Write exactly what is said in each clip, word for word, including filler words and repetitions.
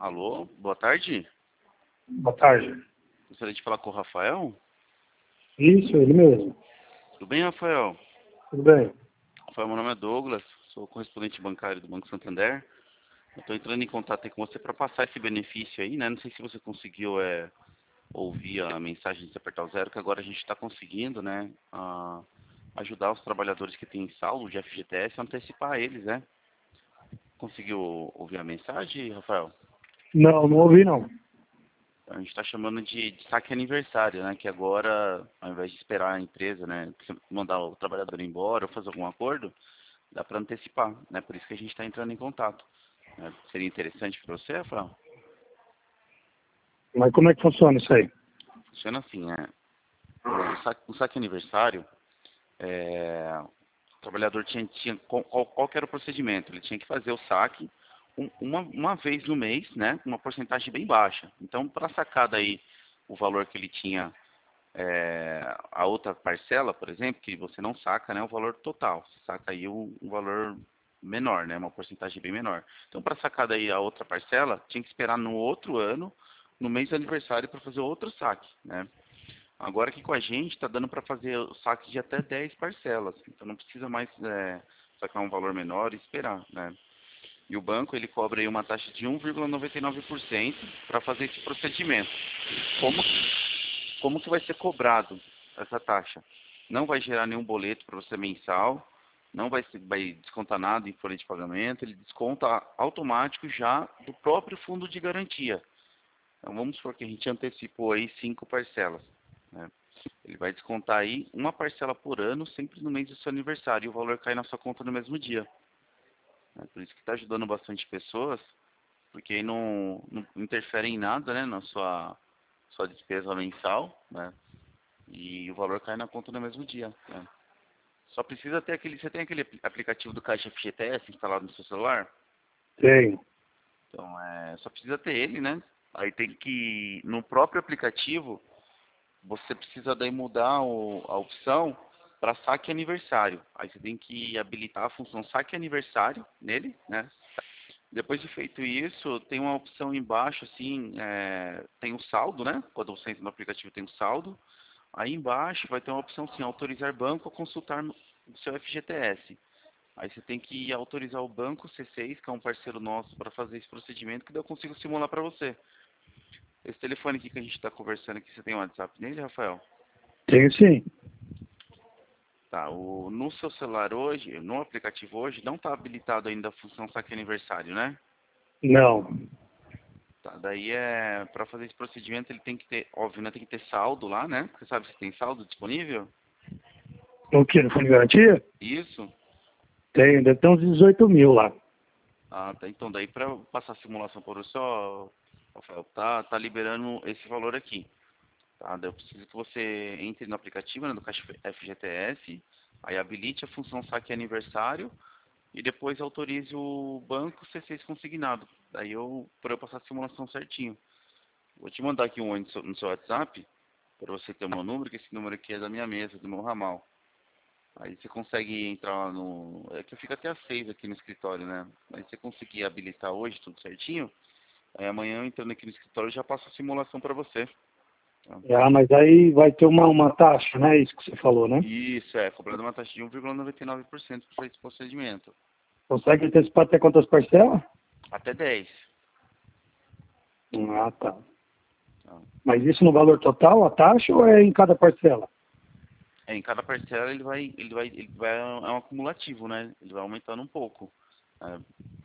Alô, boa tarde. Boa tarde. Gostaria de falar com o Rafael. Isso, ele mesmo. Tudo bem, Rafael? Tudo bem. Rafael, meu nome é Douglas, sou correspondente bancário do Banco Santander. Eu estou entrando em contato aí com você para passar esse benefício aí, né? Não sei se você conseguiu é, ouvir a mensagem de apertar o zero, que agora a gente está conseguindo, né? A ajudar os trabalhadores que têm saldo de F G T S a antecipar eles, né? Conseguiu ouvir a mensagem, Rafael? Não, não ouvi não. A gente está chamando de, de saque aniversário, né? Que agora, ao invés de esperar a empresa, né, mandar o trabalhador embora ou fazer algum acordo, dá para antecipar, né? Por isso que a gente está entrando em contato. Né? Seria interessante para você, Rafael? Mas como é que funciona isso aí? Funciona assim, né? O saque, o saque aniversário, é, o trabalhador tinha, tinha qual, qual que era o procedimento? Ele tinha que fazer o saque um, uma, uma vez no mês, né? Com uma porcentagem bem baixa. Então, para sacar daí o valor que ele tinha, é, a outra parcela, por exemplo, que você não saca, né? O valor total. Você saca aí um, um valor menor, né? Uma porcentagem bem menor. Então, para sacar daí a outra parcela, tinha que esperar no outro ano, no mês do aniversário, para fazer outro saque, né? Agora aqui com a gente está dando para fazer o saque de até dez parcelas, então não precisa mais é, sacar um valor menor e esperar, né? E o banco ele cobra aí uma taxa de um vírgula noventa e nove por cento para fazer esse procedimento. Como, como que vai ser cobrado essa taxa? Não vai gerar nenhum boleto para você mensal, não vai, ser, vai descontar nada em folha de pagamento, ele desconta automático já do próprio fundo de garantia. Então vamos supor que a gente antecipou aí cinco parcelas. Né? Ele vai descontar aí uma parcela por ano, sempre no mês do seu aniversário, e o valor cai na sua conta no mesmo dia. Né? Por isso que está ajudando bastante pessoas, porque aí não, não interfere em nada, né, na sua, sua despesa mensal, né? E o valor cai na conta no mesmo dia. Né? Só precisa ter aquele. Você tem aquele aplicativo do Caixa F G T S instalado no seu celular? Tenho. Então, é, só precisa ter ele, né? Aí tem que, no próprio aplicativo, você precisa daí mudar o, a opção para saque aniversário. Aí você tem que habilitar a função saque aniversário nele, né? Depois de feito isso, tem uma opção embaixo, assim, é, tem o saldo, né? Quando você entra no aplicativo tem o saldo. Aí embaixo vai ter uma opção assim, autorizar banco a consultar o seu F G T S. Aí você tem que autorizar o banco C seis, que é um parceiro nosso, para fazer esse procedimento, que daí eu consigo simular para você. Esse telefone aqui que a gente está conversando aqui, você tem um WhatsApp nele, Rafael? Tenho sim. Tá, o, no seu celular hoje, no aplicativo hoje, não está habilitado ainda a função saque aniversário, né? Não. Tá, daí é, para fazer esse procedimento ele tem que ter, óbvio, né, tem que ter saldo lá, né? Você sabe se tem saldo disponível? O que? No fundo de garantia? Isso? Tenho, deve ter uns dezoito mil lá. Ah, tá, então daí para passar a simulação por você, ó, Rafael, tá, tá liberando esse valor aqui. Tá, daí eu preciso que você entre no aplicativo, né, do Caixa F G T S, aí habilite a função saque aniversário e depois autorize o banco C seis consignado. Daí eu, para eu passar a simulação certinho. Vou te mandar aqui um oi no seu, no seu WhatsApp, para você ter o meu número, que esse número aqui é da minha mesa, do meu ramal. Aí você consegue entrar lá no... É que eu fico até às seis aqui no escritório, né? Mas se você conseguir habilitar hoje tudo certinho, aí amanhã eu entrando aqui no escritório eu já passo a simulação para você. Tá? Ah, mas aí vai ter uma, uma taxa, né? Isso que você falou, né? Isso, é, cobrando uma taxa de um vírgula noventa e nove por cento para esse procedimento. Consegue antecipar até quantas parcelas? Até dez. Ah, tá. Tá? Mas isso no valor total, a taxa, ou é em cada parcela? É, em cada parcela ele vai, ele vai, ele vai, é um acumulativo, né? Ele vai aumentando um pouco. É,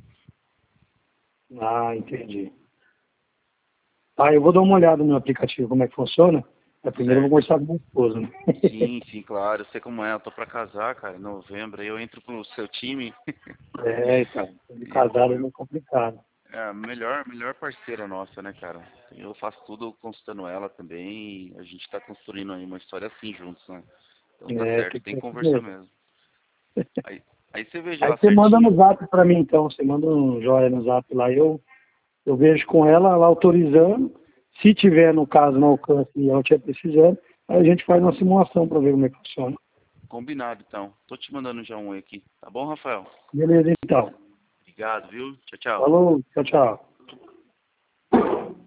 Ah, entendi. Ah, eu vou dar uma olhada no aplicativo, como é que funciona. Mas primeiro eu vou certo. conversar com minha esposa, né? Sim, sim, claro. Eu sei como é. Eu tô pra casar, cara, em novembro. Aí eu entro pro seu time. É, então, de E eu, casado é eu, meio complicado. é a melhor, melhor parceira nossa, né, cara? Eu faço tudo consultando ela também. E a gente tá construindo aí uma história assim juntos, né? Então tá É, tem certo, que tem ser que assim conversar mesmo. mesmo. Aí, aí você veja Aí lá você manda no certinho. zap pra mim, então. Você manda um joia no zap lá. Eu, eu vejo com ela, ela autorizando. Se tiver, no caso, no alcance e ela estiver precisando, aí a gente faz uma simulação para ver como é que funciona. Combinado, então. Tô te mandando já um oi aqui. Tá bom, Rafael? Beleza, então. Obrigado, viu? Tchau, tchau. Falou, tchau, tchau.